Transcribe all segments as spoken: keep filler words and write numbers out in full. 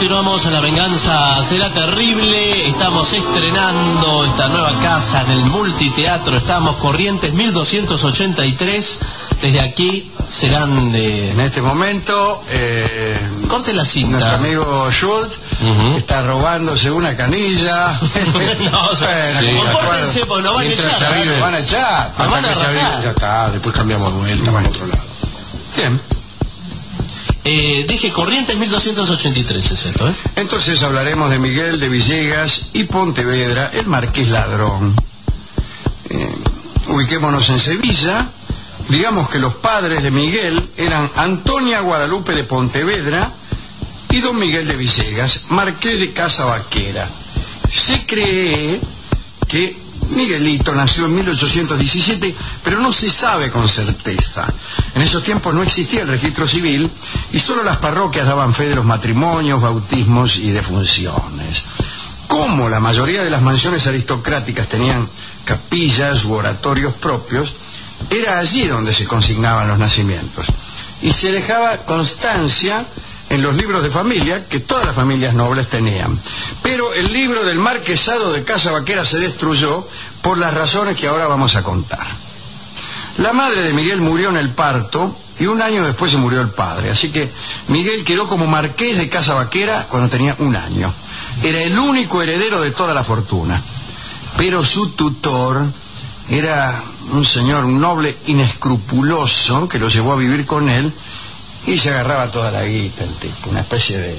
continuamos, La Venganza Será Terrible. Estamos estrenando esta nueva casa en el Multiteatro. Estamos Corrientes mil doscientos ochenta y tres. Desde aquí serán de... En este momento, eh, corte la cinta. Nuestro amigo Schultz uh-huh. está robándose una canilla. No, o sea, sí, compórtense, porque nos van a echar. Nos van a echar. Nos van a rajar. Ya está, después cambiamos de vuelta, van a otro lado. Bien. Eh, dije Corrientes mil doscientos ochenta y tres, es esto, ¿eh? Entonces hablaremos de Miguel de Villegas y Pontevedra, el Marqués Ladrón. Eh, ubiquémonos en Sevilla. Digamos que los padres de Miguel eran Antonia Guadalupe de Pontevedra y don Miguel de Villegas, marqués de Casa Vaquera. Se cree que Miguelito nació en mil ochocientos diecisiete, pero no se sabe con certeza. En esos tiempos no existía el registro civil y solo las parroquias daban fe de los matrimonios, bautismos y defunciones. Como la mayoría de las mansiones aristocráticas tenían capillas u oratorios propios, era allí donde se consignaban los nacimientos. Y se dejaba constancia en los libros de familia que todas las familias nobles tenían. Pero el libro del marquesado de Casa Vaquera se destruyó por las razones que ahora vamos a contar. La madre de Miguel murió en el parto y un año después se murió el padre. Así que Miguel quedó como marqués de Casa Vaquera cuando tenía un año. Era el único heredero de toda la fortuna. Pero su tutor era un señor, un noble inescrupuloso que lo llevó a vivir con él y se agarraba toda la guita el tipo, una especie de...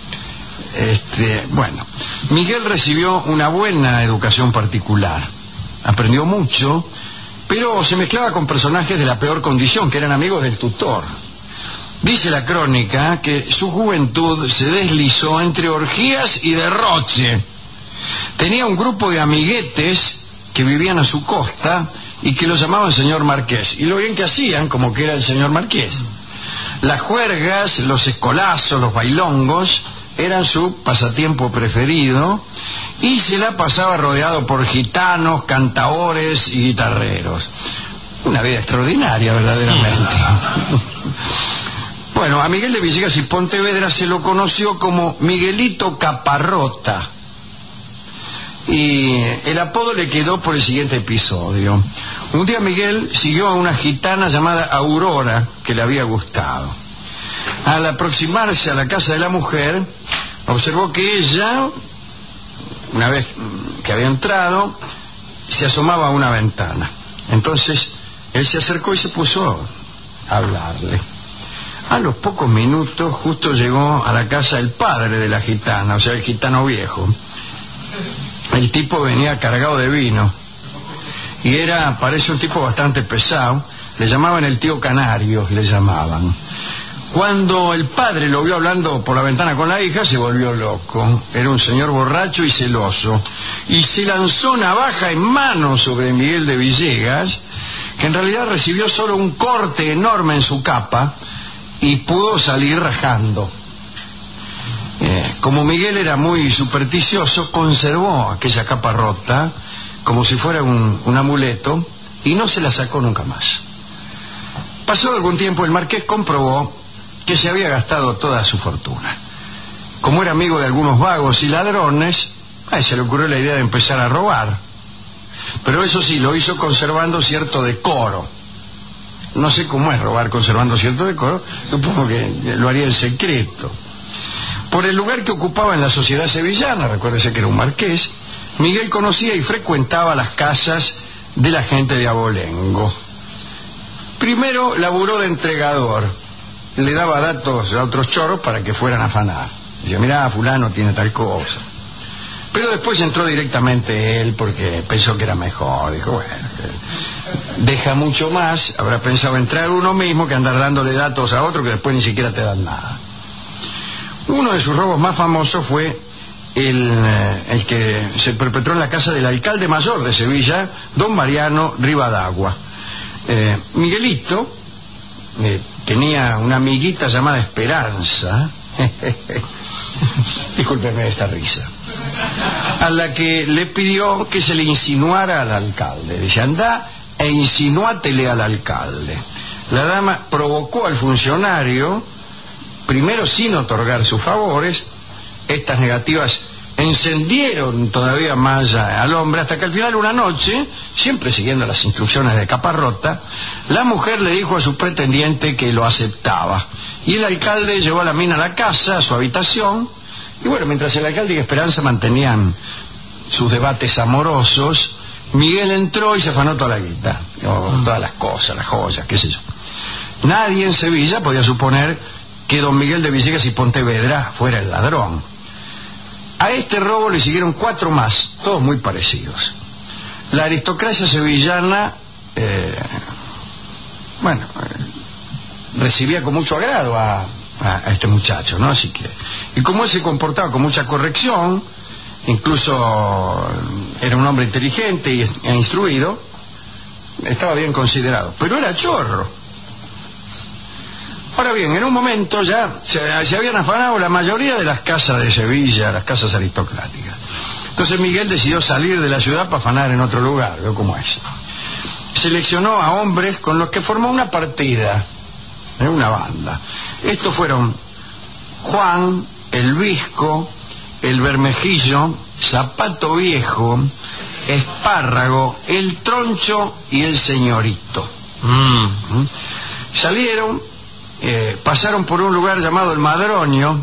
Este, bueno, Miguel recibió una buena educación particular, aprendió mucho, pero se mezclaba con personajes de la peor condición, que eran amigos del tutor. Dice la crónica que su juventud se deslizó entre orgías y derroche. Tenía un grupo de amiguetes que vivían a su costa y que lo llamaban señor marqués, y lo bien que hacían, como que era el señor marqués. Las juergas, los escolazos, los bailongos eran su pasatiempo preferido y se la pasaba rodeado por gitanos, cantaores y guitarreros. Una vida extraordinaria, verdaderamente. Bueno, a Miguel de Villegas y Pontevedra se lo conoció como Miguelito Caparrota y el apodo le quedó por el siguiente episodio. Un día Miguel siguió a una gitana llamada Aurora que le había gustado. Al aproximarse a la casa de la mujer, observó que ella, una vez que había entrado, se asomaba a una ventana. Entonces él se acercó y se puso a hablarle. A los pocos minutos justo llegó a la casa el padre de la gitana, o sea, el gitano viejo. El tipo venía cargado de vino y era, parece un tipo bastante pesado. Le llamaban el tío Canario, le llamaban. Cuando el padre lo vio hablando por la ventana con la hija, se volvió loco. Era un señor borracho y celoso, y se lanzó navaja en mano sobre Miguel de Villegas, que en realidad recibió solo un corte enorme en su capa y pudo salir rajando. Eh, como Miguel era muy supersticioso, conservó aquella capa rota como si fuera un, un amuleto y no se la sacó nunca más. Pasó algún tiempo, el marqués comprobó que se había gastado toda su fortuna. Como era amigo de algunos vagos y ladrones, ay, se le ocurrió la idea de empezar a robar. Pero eso sí, lo hizo conservando cierto decoro. No sé cómo es robar conservando cierto decoro, supongo que lo haría en secreto. Por el lugar que ocupaba en la sociedad sevillana, recuérdese que era un marqués, Miguel conocía y frecuentaba las casas de la gente de abolengo. Primero laburó de entregador, le daba datos a otros chorros para que fueran a afanar. Decía, mirá, fulano tiene tal cosa. Pero después entró directamente él porque pensó que era mejor. Dijo, bueno, deja mucho más, habrá pensado entrar uno mismo que andar dándole datos a otro que después ni siquiera te dan nada. Uno de sus robos más famosos fue el, el que se perpetró en la casa del alcalde mayor de Sevilla, don Mariano Rivadagua. Eh, Miguelito eh, tenía una amiguita llamada Esperanza, discúlpeme esta risa, a la que le pidió que se le insinuara al alcalde. Dice, anda e insinúatele al alcalde. La dama provocó al funcionario, primero sin otorgar sus favores, estas negativas encendieron todavía más al hombre, hasta que al final una noche, siempre siguiendo las instrucciones de Caparrota, la mujer le dijo a su pretendiente que lo aceptaba. Y el alcalde llevó a la mina a la casa, a su habitación, y bueno, mientras el alcalde y Esperanza mantenían sus debates amorosos, Miguel entró y se afanó toda la guita, o todas las cosas, las joyas, qué sé yo. Nadie en Sevilla podía suponer que don Miguel de Villegas y Pontevedra fuera el ladrón. A este robo le siguieron cuatro más, todos muy parecidos. La aristocracia sevillana, eh, bueno, eh, recibía con mucho agrado a, a, a este muchacho, ¿no? Así que, y como él se comportaba con mucha corrección, incluso era un hombre inteligente y, e instruido, estaba bien considerado, pero era chorro. Ahora bien, en un momento ya se, se habían afanado la mayoría de las casas de Sevilla, las casas aristocráticas. Entonces Miguel decidió salir de la ciudad para afanar en otro lugar, veo cómo es. Seleccionó a hombres con los que formó una partida, ¿eh? una banda. Estos fueron Juan, el Visco, el Bermejillo, Zapato Viejo, Espárrago, el Troncho y el Señorito. Mm. ¿Mm? Salieron, eh, pasaron por un lugar llamado el Madroño,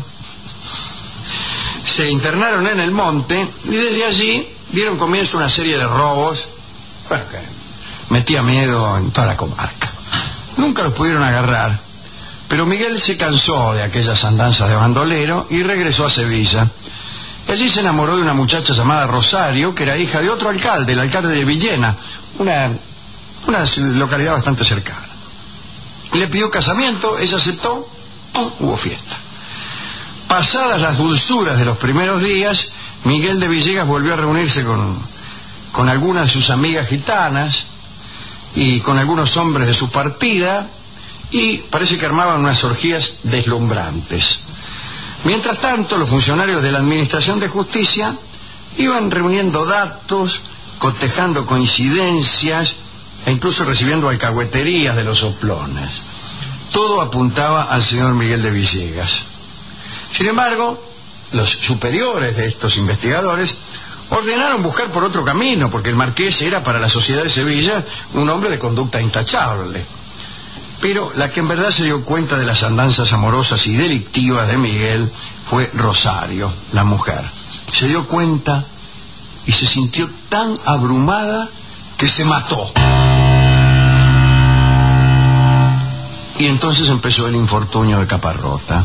se internaron en el monte y desde allí dieron comienzo a una serie de robos, bueno, que metía miedo en toda la comarca. Nunca los pudieron agarrar, pero Miguel se cansó de aquellas andanzas de bandolero y regresó a Sevilla. Allí se enamoró de una muchacha llamada Rosario, que era hija de otro alcalde, el alcalde de Villena, una, una localidad bastante cercana. Le pidió casamiento, ella aceptó, ¡pum!, hubo fiesta. Pasadas las dulzuras de los primeros días, Miguel de Villegas volvió a reunirse con, con algunas de sus amigas gitanas y con algunos hombres de su partida, y parece que armaban unas orgías deslumbrantes. Mientras tanto, los funcionarios de la Administración de Justicia iban reuniendo datos, cotejando coincidencias e incluso recibiendo alcahueterías de los soplones. Todo apuntaba al señor Miguel de Villegas. Sin embargo, los superiores de estos investigadores ordenaron buscar por otro camino, porque el marqués era para la sociedad de Sevilla un hombre de conducta intachable. Pero la que en verdad se dio cuenta de las andanzas amorosas y delictivas de Miguel fue Rosario, la mujer. Se dio cuenta y se sintió tan abrumada que se mató. Y entonces empezó el infortunio de Caparrota.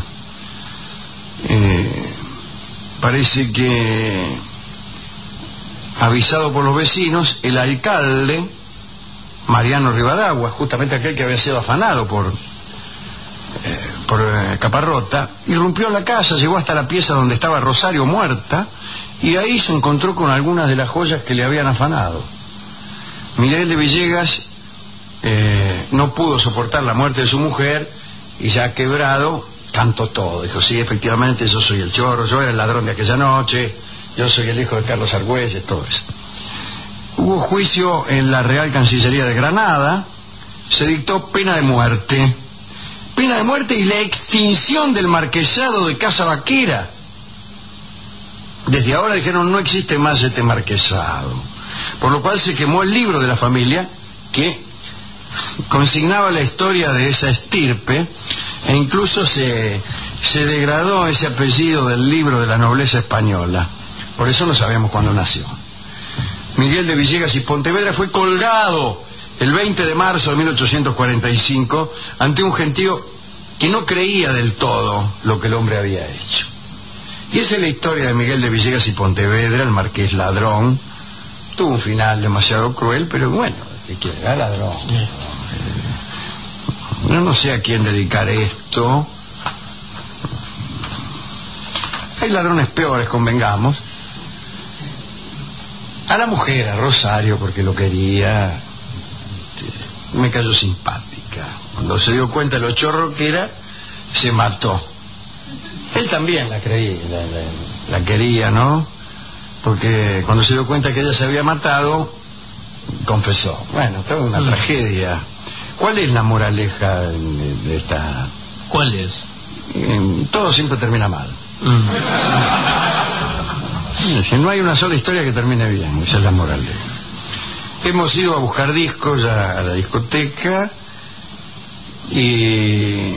Eh, parece que, avisado por los vecinos, el alcalde Mariano Rivadagua, justamente aquel que había sido afanado por, eh, por eh, Caparrota, irrumpió en la casa, llegó hasta la pieza donde estaba Rosario muerta, y ahí se encontró con algunas de las joyas que le habían afanado. Miguel de Villegas eh, no pudo soportar la muerte de su mujer, y ya quebrado, cantó todo. Dijo, sí, efectivamente, yo soy el chorro, yo era el ladrón de aquella noche, yo soy el hijo de Carlos Argüelles, todo eso. Hubo juicio en la Real Cancillería de Granada, se dictó pena de muerte. Pena de muerte y la extinción del marquesado de Casa Vaquera. Desde ahora dijeron, no existe más este marquesado. Por lo cual se quemó el libro de la familia que consignaba la historia de esa estirpe, e incluso se, se degradó ese apellido del libro de la nobleza española. Por eso no sabemos cuándo nació. Miguel de Villegas y Pontevedra fue colgado el veinte de marzo de mil ochocientos cuarenta y cinco ante un gentío que no creía del todo lo que el hombre había hecho. Y esa es la historia de Miguel de Villegas y Pontevedra, el marqués ladrón. Tuvo un final demasiado cruel, pero bueno, ¿qué quiere? Era ladrón. No, no sé a quién dedicar esto. Hay ladrones peores, convengamos. A la mujer, a Rosario, porque lo quería, me cayó simpática. Cuando se dio cuenta de lo chorro que era, se mató. Él también la creía, la, la, la quería, ¿no? Porque cuando se dio cuenta que ella se había matado, confesó. Bueno, toda una mm. tragedia. ¿Cuál es la moraleja de, de esta? ¿Cuál es? Eh, todo siempre termina mal. Mm. Si no hay una sola historia que termine bien, esa es la moral. Hemos ido a buscar discos a, a la discoteca y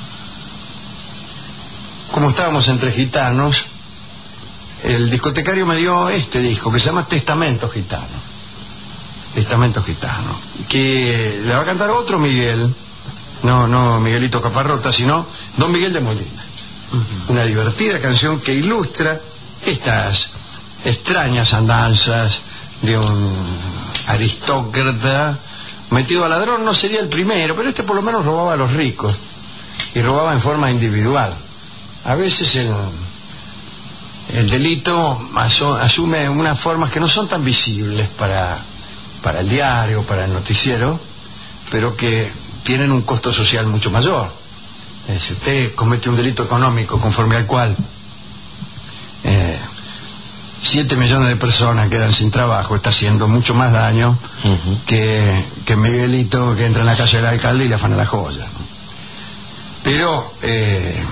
como estábamos entre gitanos, el discotecario me dio este disco que se llama Testamento Gitano. Testamento Gitano, que le va a cantar otro Miguel, no, no Miguelito Caparrota, sino Don Miguel de Molina. Uh-huh. Una divertida canción que ilustra estas extrañas andanzas de un aristócrata metido a ladrón. No sería el primero, pero este por lo menos robaba a los ricos y robaba en forma individual. A veces el, el delito aso, asume unas formas que no son tan visibles para, para el diario, para el noticiero, pero que tienen un costo social mucho mayor. Eh, si usted comete un delito económico conforme al cual eh, siete millones de personas quedan sin trabajo, está haciendo mucho más daño uh-huh. que, que Miguelito que entra en la casa del alcalde y le afana la joya, ¿no? Pero eh,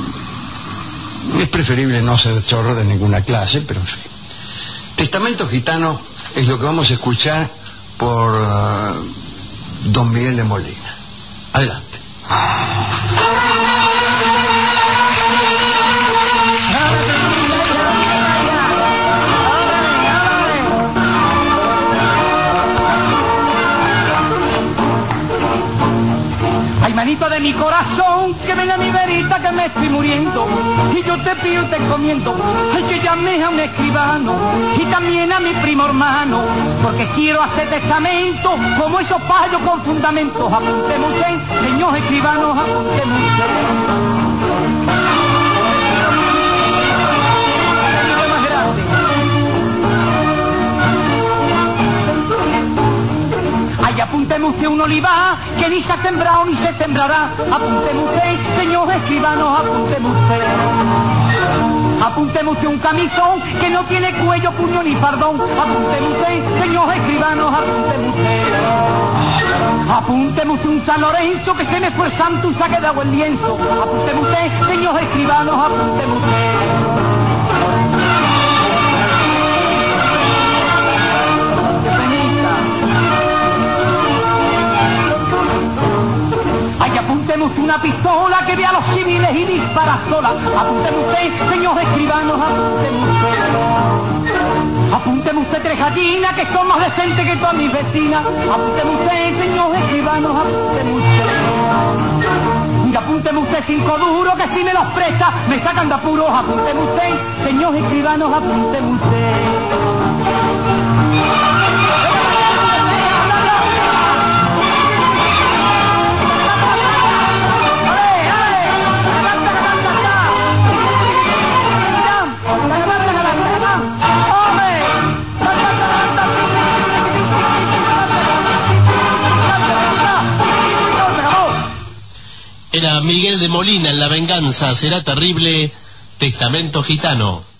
es preferible no ser chorro de ninguna clase, pero en fin. Testamento Gitano es lo que vamos a escuchar por uh, Don Miguel de Molina. Adelante. Ay, manito de mi corazón, que ven a mi verita que me estoy muriendo, y yo te pido y te encomiendo, ay, que llames a un escribano y también a mi primo hermano, porque quiero hacer testamento como esos payos con fundamentos. Apuntemos usted, señor escribanos, apuntemos usted. Ay, apúnteme usted un olivar que ni se ha sembrado ni se sembrará. Apúnteme usted, señor escribano, apúnteme usted. Apúnteme usted un camisón que no tiene cuello, puño ni fardón. Apúnteme usted, señor escribano, apúnteme usted. Apúnteme usted un San Lorenzo que se me fue el santo y se ha quedado el lienzo. Apúnteme usted, señor escribano, apúnteme usted. Ay, apúnteme usted una pistola que vea a los civiles y dispara sola. Apúnteme usted, señor escribano, apúnteme usted. Apúnteme usted tres gallinas que son más decentes que todas mis vecinas. Apúnteme usted, señor escribano, apúnteme usted. Y apúnteme usted cinco duros que si me los presta me sacan de apuros. Apúnteme usted, señor escribano, apúnteme usted. Era Miguel de Molina en La venganza será terrible, Testamento Gitano.